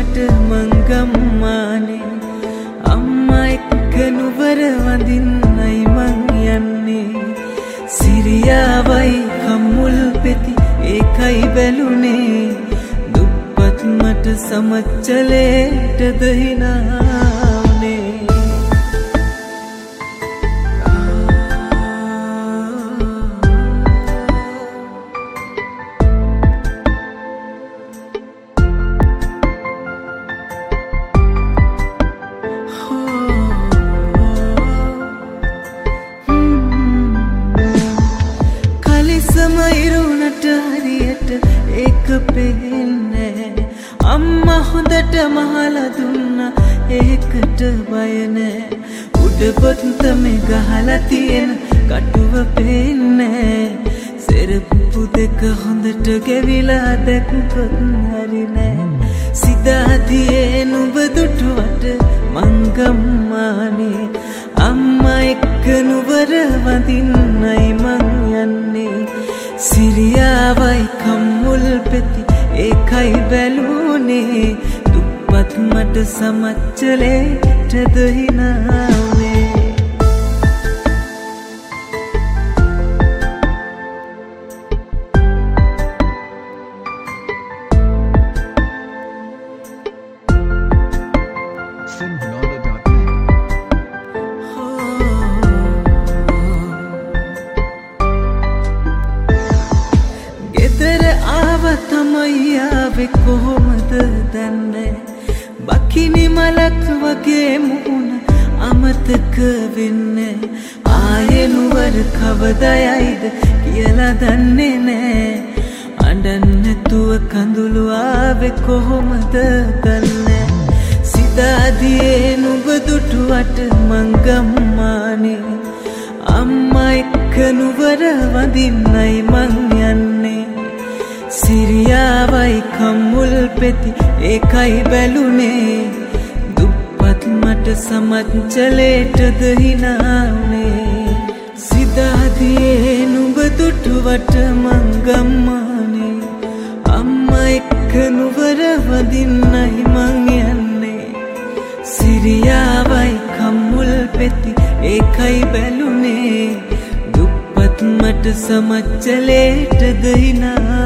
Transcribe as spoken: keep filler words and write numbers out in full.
දුටුවට මංගම්මානේ අම්මා එක්ක නුවර වඳින්නයි මං යන්නේ සිරියාවයි කම්මුල් පෙති ඒකයි බැලුනේ දුප්පත් මට සමච්චලේටද හිනානේ පෙන්නේ අම්මා හොඳට මහලා දුන්නා ඒකට බය නෑ උඩ පොත්තමේ ගහලා තියෙන කටුව පෙන්නේ සෙරප්පු දෙක හොඳට ගෙවිලා දැක්කොත් හරි නෑ සිතාතියේ නුඹ දුටුවට මංගම්මානේ අම්මා එක්ක නුවර වඳින්නයි මං යන්නේ සිරියාවයි කම්මුල් පෙති ඒකයි බැලුනේ දුප්පත් මට සමච්චලේටද හිනානේ තමයියාවේ කොහොමද දන්නේ බකිනි මලක් වගේ මුහුණ අමතක වෙන්නේ ආයේ නුවර කවදයයිද කියලා දන්නේ නෑ අඬන්න නැතුව කඳුළු ආවේ කොහොමද දන්නේ සිතාදියේ නුඹ දුටුවට මංගම්මානේ අම්මා එක්ක නුවර වඳින්නයි මං යන්නේ සිරියාවයි කම්මුල් පෙති ඒකයි බැලුනේ දුප්පත් මට සමච්චලේටද හිනානේ සිතාදියේ නුඹ දුටුවට මංගම්මානේ අම්මා එක්ක නුවර වඳින්නයි මං යන්නේ සිරියාවයි කම්මුල් පෙති ඒකයි බැලුනේ දුප්පත් මට සමච්චලේටද හිනා